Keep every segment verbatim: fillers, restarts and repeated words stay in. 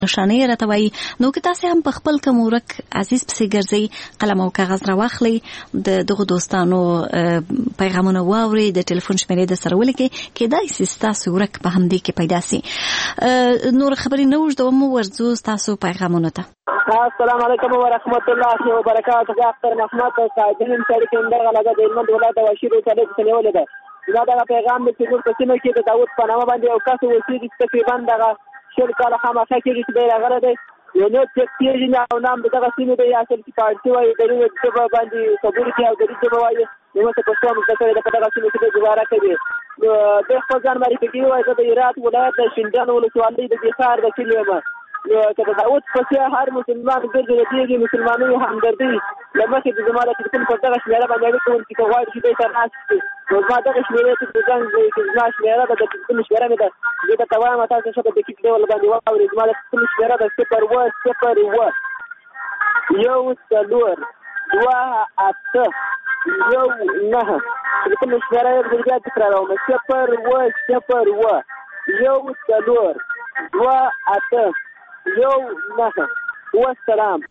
نشانې راته وایي. نو که تاسې هم په خپل کوم ورک عزیز پسې ګرځئ، قلم او کاغذ راواخلئ، د دغو دوستانو پیغامونه واورئ، د ټلیفون شمیرې د سره ولیکئ، کېدای شي ستاسو ورک په همدې کې پیدا سي. نور خبرې نه اوږدوم، ورځو ستاسو پیغامونو ته. السلام علیکم ورحمت الله وبرکاته. زه اختر محمد صاحبین سړی کې اندغه لګه د هلمند ولایت واشیر ولسوالۍ څخه نیولې ده. دا دغه پیغام دی چې زموږ په سیمه کې د داود په نامه باندې یو کس اوسېږي، تقریبا دغه شل کاله خامخا کېږي چې دی راغلی دی. یو نو چک کېږي او نام د دغه سیمې دی، اصل چې پارټي وایي د دې ژبه باندې خبرې کوي او د دې ژبه وایي نو څه پښتو هم زده کړې ده، په دغه سیمې کې ګزاره کوي. نو د خپل ځان معرفي کوي، وایي زه د هرات ولایت د شینډنډ ولسوالۍ د دې ښار د کلي یم. که د داود پسې هر مسلمان ګرځي د دې مسلمانۍ همدردي له مخې د زما د ټلیفون پر دغه شمېره باندې اړیکه ونیسي، که غواړي چې دی ته ناست شي. نو زما دغه شمېرې چې د زنګ چې زما شمېره ده د ټلیفون شمېره مې ده، زه درته وایم تاسو ښه په دقیق ډول باندې واورئ. زما د ټلیفون شمېره ده صفر اووه صفر اووه یو څلور دوه اته یو نهه. ټلیفون شمېره یې بیا تکراروم، صفر اووه صفر اووه یو څلور دوه اته یو نهه. والسلام.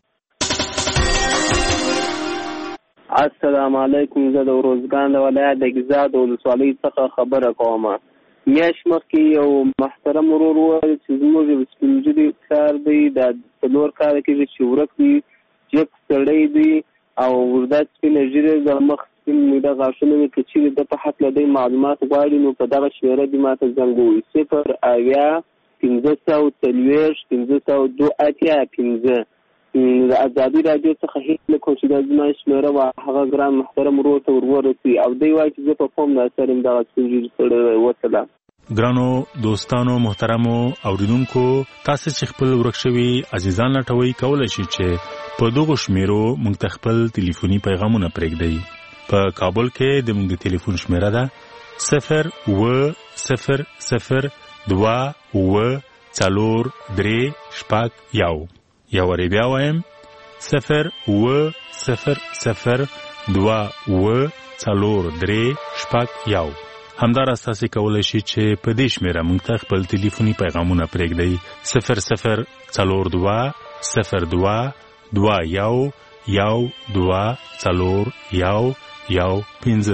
السلام علیکم. زه د روزګان د ولایت د ګیزاد ولسوالۍ څخه خبره کوم. میاشت مخکې یو محترم ورور وویل چې زموږ یو سپین ږیری پلار دی، دا څلور کاله کېږي چې ورک دی، جګ سړی دی او اوږده سپینه ږیره ده، مخ سپین میده غاښونه وي. که چېرې ده په هکله دی معلومات غواړي نو په دغه شمېره دې ما ته زنګ ووهي، صفر اویا پنځه سوه څلوېښت پنځه سوه دوه اتیا پنځه. د ازادي راډیو څخه هیڅ نه کوم چې دا زما شمېره وه هغه ګران محترم ورور ته ور ورسوي او دی وایي چې زه په قوم د اثر یم دغه سپین ږیري سړی. وسلام. ګرانو دوستانو محترمو اوریدونکو، تاسو چې خپل ورک شوي عزیزان لټوئ، کولی شئ چې په دغو شمیرو موږ ته خپل ټلیفوني پیغامونه پرېږدئ. په کابل کې د موږ د ټلیفون شمیره ده صفر اووه صفر صفر دوه اووه څلور درې شپږ یو. یو وارې بیا وایم، صفر اووه صفر صفر دوه اووه څلور درې شپږ یو. همداراز تاسې کولی شئ چې په دې شمېره موږ ته خپل ټلیفوني پیغامونه پرېږدئ. صفر صفر څلور دوه صفر دوه دوه یو یو دوه څلور یو یو پنځه.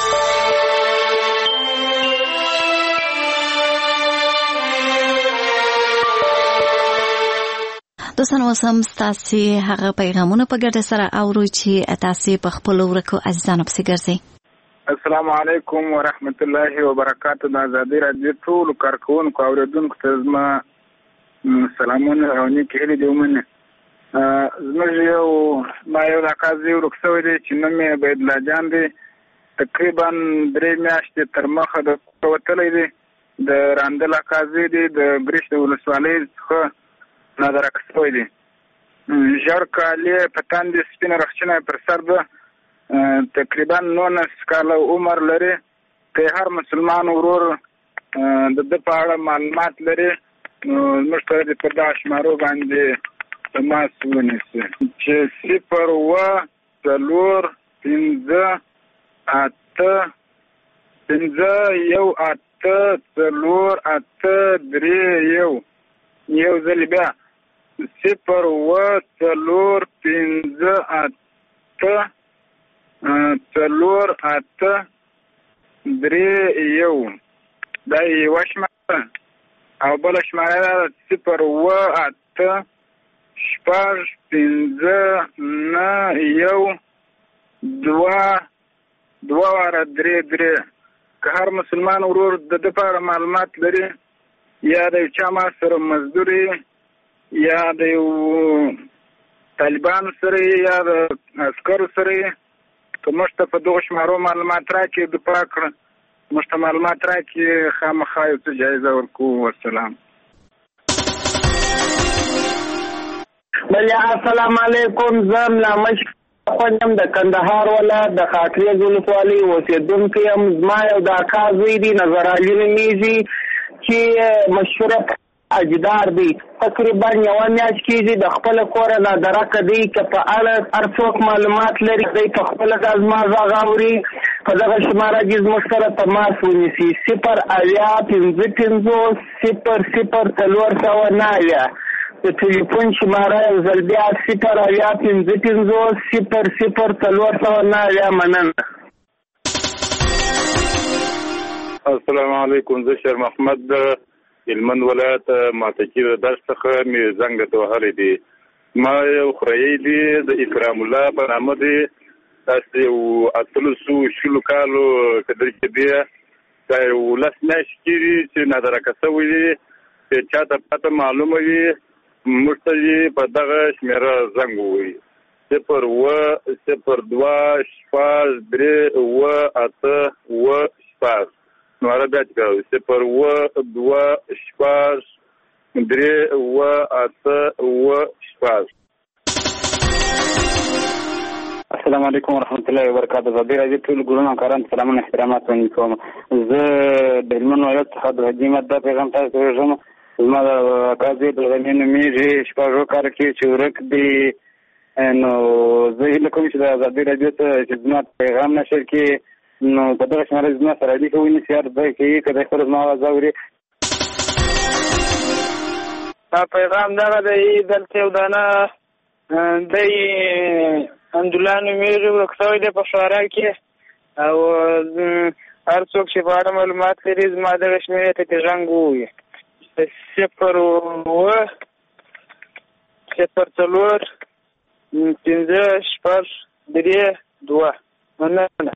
دوستانو اوس هم ستاسې هغه پیغامونه په ګډه سره اورو چې تاسې په خپلو ورکو عزیزانو پسې ګرځئ. السلام علیکم ورحمت الله وبرکاته. د ازادي راډیو ټولو کارکوونکو اورېدونکو ته زما سلامونه او نیکې هیلې دې ومنه. زموږ یو ما یو اکا زوی ورک شوی دی چې نوم یې عبیدالله جان دی، تقریبا درې میاشتې تر مخه د کوره وتلی دی. د راندل اکا زوی دی، د ګریش د ولسوالۍ څخه نادرک شوی دی. ژړ کالي په تندې سپینه رخچینه پر سر ده، تقریبا نولس کاله عمر لري. که هر مسلمان ورور د ده په اړه معلومات لري نو موږ ته دې په دغه شمارو باندې تماس ونیسي چې صفر اووه څلور پنځه اته پنځه یو اته څلور اته درې یو. یو ځل بیا صفر اووه څلور پنځه اته څلور اته درې یو. دا یوه شماره او بله شماره ده صفر اووه اته شپږ پنځه نه یو دوه دوه واره درې درې. که هر مسلمان ورور د ده په اړه معلومات لري، یا د یو چا ما سره مزدوري، یا د یو طالبانو سره یا د عسکرو سره، که موږ ته په دغو شمارو معلومات راکړي، دفاع کړه موږ ته معلومات راکړي، خامخا یو څه جایزه ورکوو. والسلام. بله السلام علیکم. زه ملا مشک خوندم د کندهار ولایت د خاکریز ولسوالۍ اوسېدونکی یم. زما یو د اکا زوی دی، نظر علي نومیږي، چې مشهوره اجدار دی. تقریبا یوه میاشت کېږي د خپله کوره نادرکه دی. که په اړه هر څوک معلومات لري دی په خپله دا زما غږ اوري، په دغه شماره کې زموږ سره تماس ونیسي. صفر اویا پنځه پنځوس صفر صفر څلور سوه نه اویا. د ټلیفون شماره یو ځل بیا صفر اویا پنځه پنځوس صفر صفر څلور سوه نه اویا. مننه. السلام علیکم. زه شیر محمد د هلمند ولایت ماتکي د درس څخه مې زنګ ته وهلی دی. ما یو خوريي دی د اکرام الله په نامه دی. تاسو یو اتلسو شلو کالو کدر کې دی دا یو لس میاشتې کېږي چې نادرکه شوی دی چې چاته پته معلومه وي موږ ته یې په دغه شمېره زنګ ووایي صفر اوه صفر دوه شپږ درې اوه اته اوه شپږ. نو هغه بیا چې کوي صفر اوه دوه شپږ درې اوه اته اوه شپږ. السلام علیکم ورحمت الله وبرکاته. زه راځي ټول ګورم کاران سلامونه احترامات وړاندې کوم. زه د هلمند ولایت څخه د حاجي ماده پیغام تاسو ورژم. زما د قاضي بلغني نومېږي شپږو کال کې چې ورک دی. نو زه هیله کوم چې د ازادي راډیو ته چې زما پیغام نشر کړي نو په دغه شمېره زما سره اړیکه ونیسي هر ځای کې که دی خپله زما اواز اوري. دا پیغام دغه دی دلته یو دانه دی حمدالله نومېږي ورک شوی دی په شورا کې او هر څوک چې په اړه معلومات لري زما دغه شمېرې ته ترې زنګ ووایي صفر اوه صفر څلور پنځه شپږ درې دوه. مننه.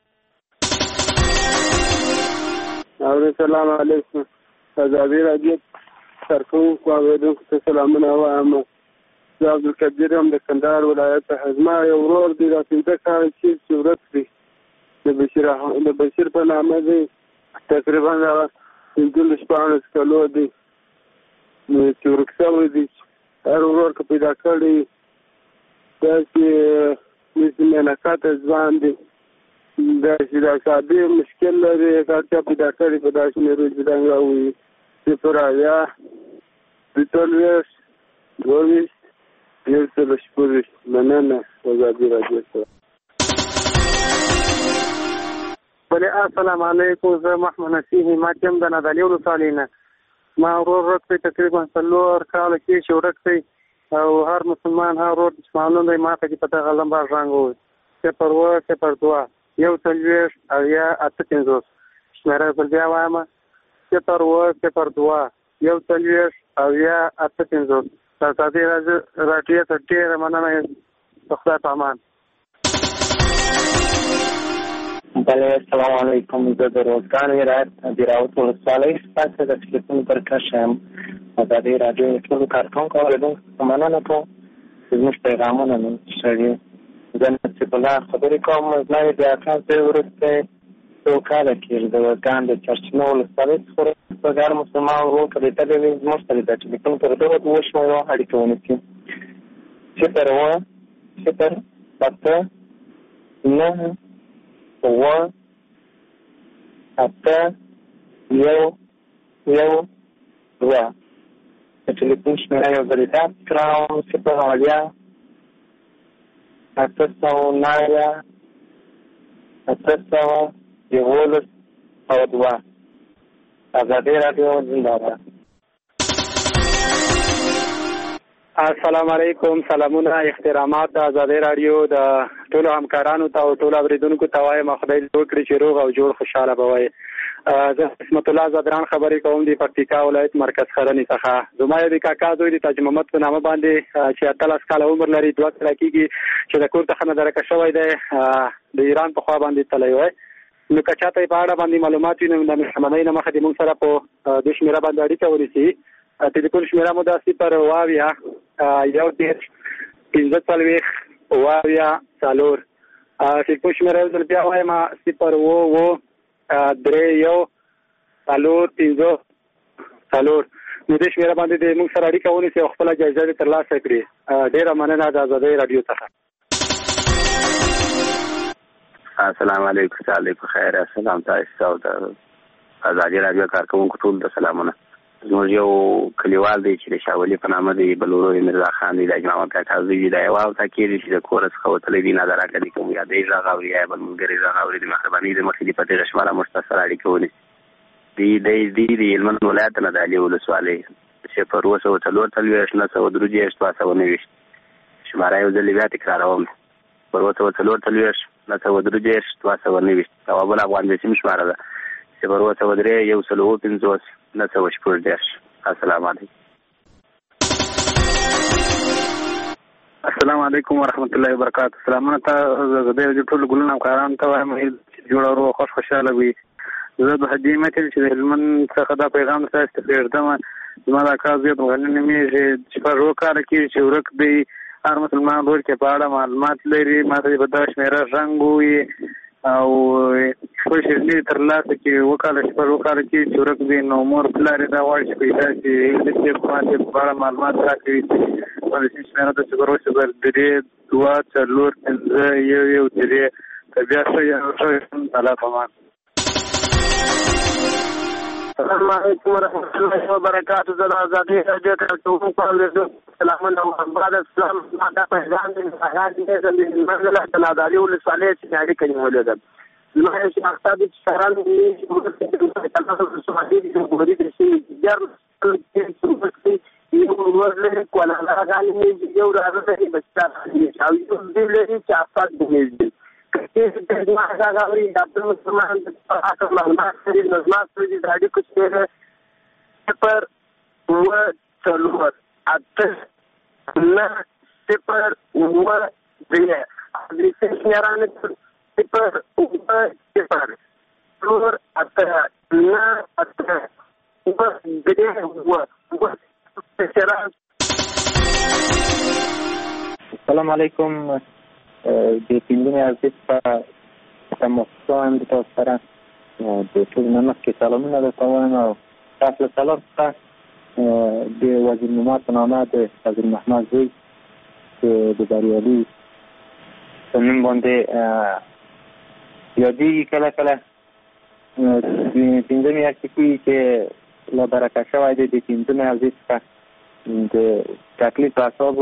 السلام علیکم. ازادي راډیو کارکوونکو او اورېدونکو ته سلامونه وایم. زه عبدالقدیر یم د کندهار ولایت څخه. زما یو ورور دی دا پنځه کاله چې ورک دی د بشیر د بشیر په نامه دی. تقریبا هغه پنځلس شپاړس کلو دی چې ورک شوی دی. هر ورور که پیدا کړی داسې مثل مینکاته ځوان دی داسې د اعصابي مشکل لري که چا پیدا کړي په داسې شمېرو چې دنګ راووایي صفر اویا دوه څلوېښت دوه ویشت یو سل شپږ ویشت. مننه. ازادي راډیو سره. بله السلام علیکم. زه محمد نصیحي ما چې یم د نادعلي ولسوالۍ نه. ما ورور ورک دی تقریبا څلور کاله کې چې ورک دی او هر مسلمان هر ورور چې معلوم دی ما ته چې په دغه لمبه زنګ ووایي صفر اوه صفر دوه یو څلوېښت اویا اته پنځوس. شمېره بل بیا وایم صفر اوه صفر دوه یو څلوېښت اویا اته پنځوس. د ازادي راډیو ته ډېره مننه. د خدای په امان. بله السلام علیکم. زه د روزګان ولایت د راوت ولسوالۍ ستاسو د ټلیفون پر کش یم. ازادي راډیو د ټولو کارکوونکو او اورېدونکو ته مننه کوم چې زموږ پیغامونه مې شریک. زه نصیب الله خبرې کوم. زما یې د اکا زوی وروستی څو کاله کېږي د روزګان د چرچینو ولسوالۍ څخه په ګار مسلمان ورور کلیدلی وي زموږ سره د ټلیفون پر دغه دوه شمېرو اړیکه ونیسي صفر اوه صفر اته نهه اوه اته یو یو دوه. د ټلیفون شمېره یو ځل یې یاد کړم صفر اویا اته سوه نهه اویا اته سوه یولس او دوه. ازادي راډیو زنده‌باد. السلام علیکم. سلامونه احترامات د ازادي راډیو د ټولو همکارانو ته او ټولو اورېدونکو ته وایم خدای دې وکړي چې روغ او جوړ خوشحاله به وئ. زه قسمت الله زدران خبرې کوم د پکتیکا ولایت مرکز خرنې څخه. زما یو د کاکا زوی د تاج محمد په نامه باندې چې اتلس کاله عمر لري دوه کاله کېږي چې د کور څخه نادرکه شوی دی د ایران په خوا باندې تللی وی. نو که چاته یې په اړه باندې معلومات وي نو د مهربانۍ نه مخه دې موږ سره په دې شمېره باندې اړیکه ونیسي. ټلیفون شمېره مو دا صفر اوه اویا یو دېرش پنځه څلوېښت اوه اویا څلور. ټلیفون شمېره یو ځل بیا وایم صفر اوه اوه درې یو څلور پنځه څلور. نو دې شمېره باندې دې موږ سره اړیکه ونیسي او خپله جایزه دې ترلاسه کړي. ډېره مننه د ازادۍ راډیو څخه. السلام علیکم. علیکم خیر. السلام تاسو ته ازادي راډیو کارکوونکو ټول ته سلامونه. زموږ یو کلیوال دی چې د شاولي په نامه دی بلورو مرزا خان دی د اجماع کاکا زوی دی. دا یو اوته کېږي چې د کور څخه وتلی دی نادرکه دی کوم یا دی غږ اوري یا بل ملګري غږ اوري د مهربانۍ د مخې دې په دغه شماره موږ ته سره اړیکه ونیسي. دی دی دی د هلمند ولایت نه د علي ولسوالۍ صفر اوه سوه څلور څلوېښت نهه سوه درې دېرش دوه سوه نهه ویشت شماره یو ځل بیا تکراروم صفر اوه سوه څلور څلوېښت نهه سوه درې دېرش دوه سوه نهه ویشت او بله افغان د سیم شماره ده صفر اوه سوه درې یو سل اوه پنځوس نهه سوه شپږ دېرش. السلام علیکم. السلام علیکم ورحمت الله وبرکاته. سلامونه ته د ټولو ګلونو همکارانو ته وایم چې جوړ او خوش خوشاله وي. زه د حجي متل چې د هلمند څخه دا پیغام تاسو ته پرېږدم. زما دا کار زیات غني نومېږي چې په ورو کار کې چې ورک دی هر مسلمان ورور کې په اړه معلومات لري ماته په دا شمیره رنګ وي او خپل شرني تر لاسه کې وکاله چې په ورو کار کې چې ورک دی نو مور پلار دا وایي چې پیدا چې د دې په اړه معلومات راکوي په دې شمیره د صفر اوه صفر درې دوه څلور پنځه یو یو درې بیا ښه تعالی پامان. السلام علیکم ورحمۃ اللہ وبرکاتہ. زه د ازادي راډیو کارکونکو اوریدونکو سلامونه وایم. بعد اسلام دا پیغام دی هغه د منځله تلاداري ولسوالۍ چې اړیکه نیولې ده. زما یو شي مقصد چې شهران دي چې د سومالي د جمهوري د شي جر کې یو ورله کولاله غالي یو راځي بچا او یو دې لري چې افاد دي چې د ما غاوري د مسلمان په اصل معلومات لري نظم سره د اړیکو چې پر و څلور اته نه صفر و درې د سیارانه صفر و صفر څلور اته نه اته و درې و و سیاران. السلام علیکم. د پنځمې ارزښت په تماسان د تاسو سره د ټول نمک کې سلامونه درته وایم او تاسو له سلام څخه د وزیر نما په نامه د وزیر محمد زوی چې د بریالي په نوم باندې یادېږي کله کله د پنځمې ارزښت چې لا برکه شوی دی د پنځمې ارزښت څخه د تکلیف اعصابو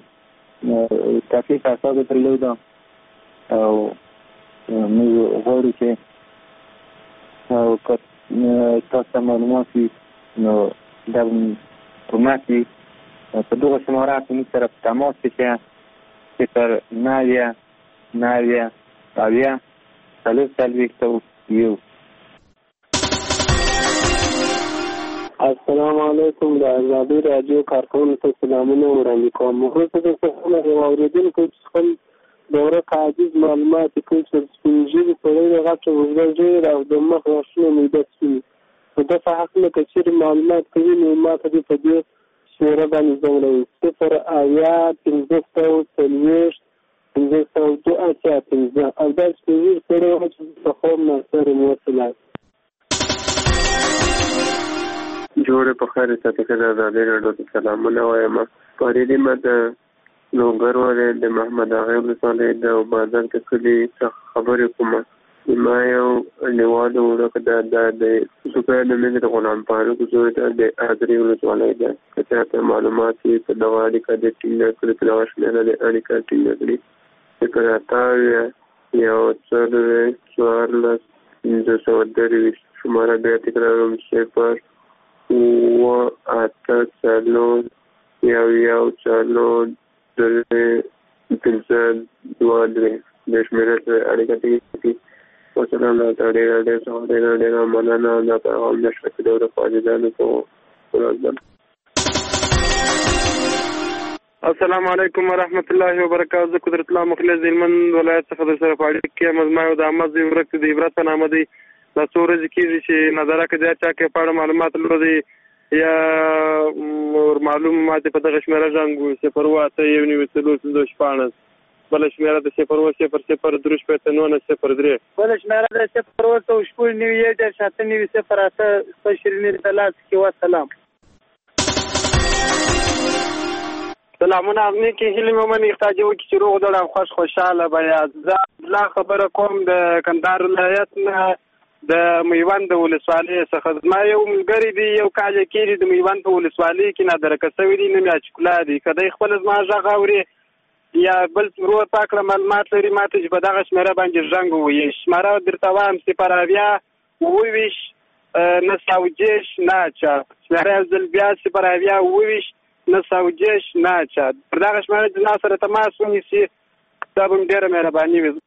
تکلیف اعصاب درلوده او موږ غواړو چې او که تاسو معلومات وي نو دا په ما کې په دغه شماره کې موږ سره په تماس کې صفر نوي نوي اویا څلور څلوېښت یو. السلام علیکم. د ازادي راډیو کارکونکو ته سلامونه وړاندې کوم. وروسته د څه یو اورېدونکو چې خپل د ورک عاجز معلومات کوي چې سپین ږیري سړی غټه اوږده ږیره او د مخ غاښونه میده سپین نو ده په هکله که چېرې معلومات کوي نو ما ته دې په دې شمېره باندې زنګوئ صفر اویا پنځه سوه څلوېښت پنځه سوه دوه اتیا پنځه او دا سپین ږیري سړی وایي چې په خوب ناستری مې وصلاست. جوړې په خیر ساتي که د ازادي راډیو ته سلامونه وایم. پارېدي ما د لوګر ولایت د محمد اغا ولسوالۍ د بازار د کلي څخه خبرې کوم. ما یو نړیوال وړوکی دا د سوپر نومېږي د غلام فاروق زوی ده د ازرې ولسوالۍ ده. که چاته معلومات وي په دغه اړیکه دې ټینګه کړي په دغه شمېره د اړیکه ټینګه کړي صفر اته اویا یو څلوېښت څوارلس پنځه سوه درویشت شماره بیا تکراروم صفر اوه اته څلور یو یو څلور درې پنځه دوه درې د شمېرې سره اړیکه ټینګه کړي. وسلام ډېره ډېره ډېره ډېره ډېره مننه دا پیغام د شفیع ډوله فاجدانو په ورځ. السلام علیکم ورحمت الله وبرکاته. زه قدرت الله مخلص د هلمند ولایت څخه در سره په اړیکه کې یم. زما یو د احمد زوی ورک د عبرت په نامه دی. دا څو ورځې کېږي چې نظره که د چا کې په اړه معلومات لري یا معلوم ماته په دغه شمېره زنګ صفر اوه اته یو نوي څلور پنځوس شپاړس بله شمېره د صفر اوه صفر صفر درې شپېته نولس صفر درې بله شمېره د صفر اوه سوه شپږ نوي یو دېرش اته نوي صفر اته ستا شیریني د لاس کې وسلام. سلامونه ازمې کې هیلې مې ومني خدای دې وکړي چې روغ دړ او خوش خوشحاله به. زه عبدالله خبره کوم د کندهار ولایت نه د میوند ولسوالۍ څخه. زما یو ملګری دی یو کال یې کېږي د میوند په ولسوالۍ کې نادرکه سوی دی نوم یې اچکلا دی. که دی خپله زما غږ اوري یا بل ورور پاکړه معلومات لري ما ته چې په دغه شمېره باندې زنګ ووایي. شمېره درته وایم صفر اویا اوه ویشت نه سوجش نه چا شماره زل بیا صفر اویا اوویش نه سوجش نه چا پر دغه شماره د ما سره تماس ونیسي دا به ډېره مهرباني وي.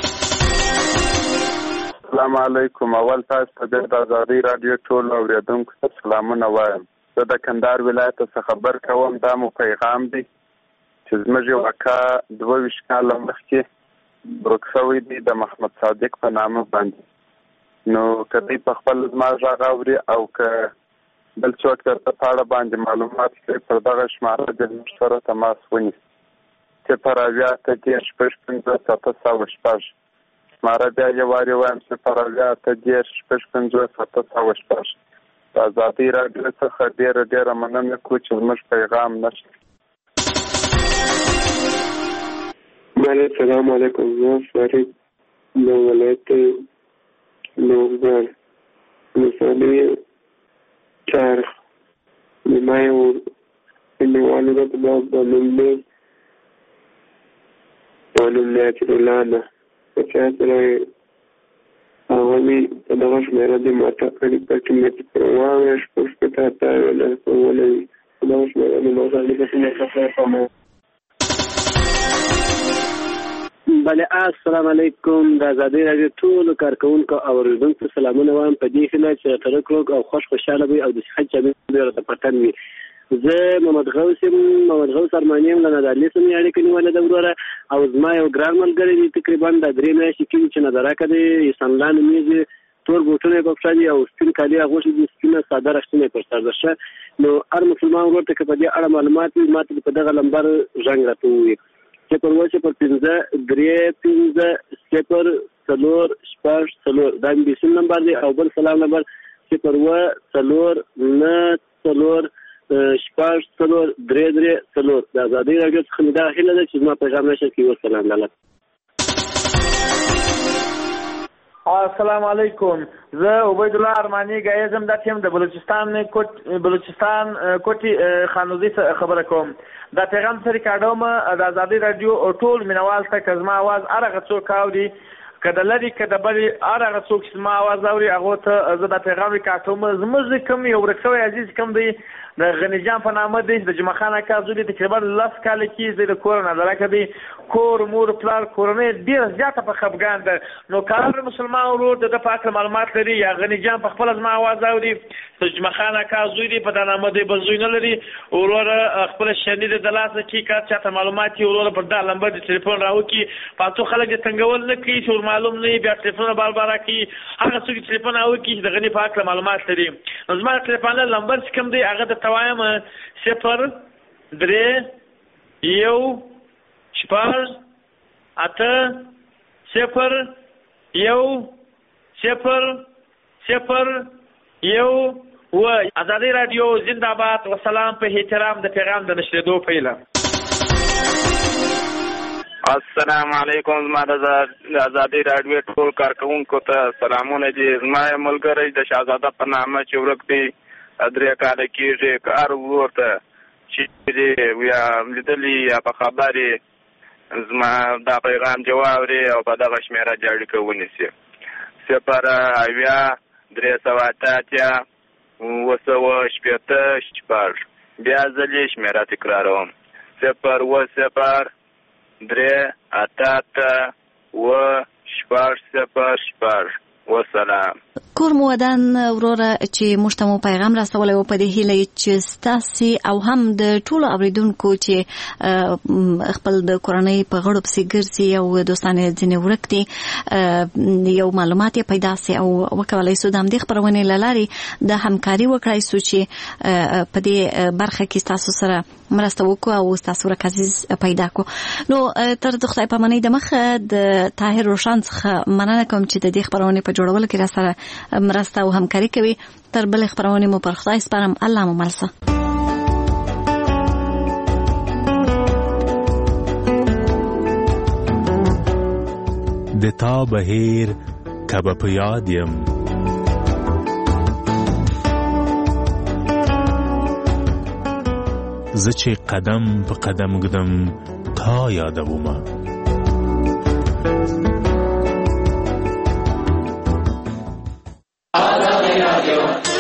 السلام علیکم. اول تاسو ته د آزادۍ راډیو ټول اوریدونکو ته سلامونه وایم. زه د کندهار ولایت څخه خبر کوم. دا مو پیغام دی چې زموږ یو اکا دوه ویشت کاله مخکې ورک شوی دی د محمد صادق په نامه باندې. نو که دوی په خپل زما غږ اوري او که بل څوک درته په اړه باندې معلومات لري پر دغه شماره د موږ سره تماس ونیسي. صفر اویا اته دېرش شپږ پنځه سته سوه شپږ. شماره بیا یو وارې وایم صفر اویا اته دېرش شپږ پنځه سته سوه شپږ. د ازادۍ راډیو څخه ډېره ډېره مننه کوو چې زموږ پیغام نشته. السلام علیکم. زه فرید د ولایت لوګر ولسوالۍ چارخ د ما یو مینهوال ورته دا نوم دی دا نوم دی اچرالله ده. په چا سره هغه مې په دغه شمېره دې ماته کړي پکې مې چې پر واویا شپږ شپېته اته اوولس اوولس په دغه شمېره دې ماته اړیکه چې مې څخه کوم. بله السلام علیکم. د ازادۍ راډیو ټولو کارکوونکو او اورېدونکو سلامونه وایم په دې هیله چې ترک روغ او خوش خوشحاله وي او د صحت جامې راته پټن وي. زه محمد غوث یم محمد غوث ارماني یم له نادرلي سره مې اړیکه نیولې ده وروره او زما یو ګران ملګری دی تقریبا د درې میاشتې کېږي چې نادراکه دی احسان الله نومیږي. تور بوټونه یې په پښه دي او سپین کالي اغوښتي دي سپینه ساده رښتینه یې پر سر ده ښه. نو هر مسلمان ورور ته که په دې اړه معلومات وي ما ته په دغه لمبر زنګ راته ووایي صفر اووه صفر پنځه درې پنځه صفر څلور شپږ څلور. دا مې بېسیم نمبر دی او بل سلام نمبر صفر اووه څلور نه څلور شپږ څلور درې درې څلور. د ازادۍ راډیو څخه مې دا هیله ده چې زما پیغام نشر کړي. وسلام لاله. السلام علیکم. زه عبیدالله ارماني ګایزم دا ټیم د بلوچستان کوټ بلوچستان کوټي خانوزي خبره کوم. دا پیغام سره کاډوم د ازادۍ راډیو ټول مینوال ته که زما اواز هغه څوک اوري که د لرې که د بلې هغه څوک چې زما اواز اوري هغو ته زه دا پیغام ریکاټوم. زموږ کوم یو ورک شوی عزیز کوم دی د غني جان په نامه دی د جمعه خان اکا زوی دی تقریبا لس کاله کېږي د کور نه لرکه دی کور مور پلار کورنۍ ډېره زیاته په خفګان ده. نو که هر مسلمان ورور د ده په هکله معلومات لري یا غني جان په خپله زما اواز اوري د جمعه خان اکا زوی دی په دا نامه دی بل زوی نه لري وروره خپله شني دی د لاسه کښي که چاته معلومات یې وروره پر دا لمبر د تلیفون راوکړي. په څو خلک یې تنګول نه کوي چې ور معلوم نه وي بیا تلیفونونه بار بار راکړي. هغه څوک چې تلیفون راوکړي چې د غني په هکله معلومات لري. نو زما د تلیفون لمبر چې کوم دی هغه درته وایم صفر درې یو شپږ اته صفر یو صفر صفر یو اووه. ازادۍ راډیو زنده‌باد. وسلام په احترام د پیغام د نشرېدو پیله. السلام علیکم. زما د ازادۍ راډیو ټول کارکوونکو ته سلامونه دي. زما یو ملګری د شهزاده په نامه چې ورک دی درې کاله کېږي که هر ورور ته چې یا لیدلي یا په خبر یې زما دا پیغام دې واوري او په دغه شمېره دې اړیکه ونیسي. صفر اویا درې سوه اته اتیا اووه سوه شپېته شپږ. بیا ځل یې شمېره تکراروم صفر اووه صفر درې اته اته اووه شپږ صفر شپږ. وسلام. کور مو ودان وروره چې موږ ته مو پیغام رسولی و په دې هیله چې ستاسې او هم د ټولو اورېدونکو چې خپل د کورنۍ په غړو پسې ګرځي او دوستان یې ځینې ورک دي یو معلومات یې پیدا سي او وکولی سو د همدې خپرونې له لارې د همکاري وکړی سو چې په دې برخه کې ستاسو سره مرسته وکړو او ستاسو ورک عزیز پیدا کړو. نو تر د خدای پامانۍ د مخه د طاهر روشن څخه مننه کوم چې د دې خپرونې په جوړولو کې را سره مرسته او همکاري کوي. تر بلې خپرونې مو پر خدای سپارم. الله مو مل شه. د تا بهیر کبه په یاد یم زه چې قدم په قدم ږدم تا یادومه ازادۍ راډیو رادیو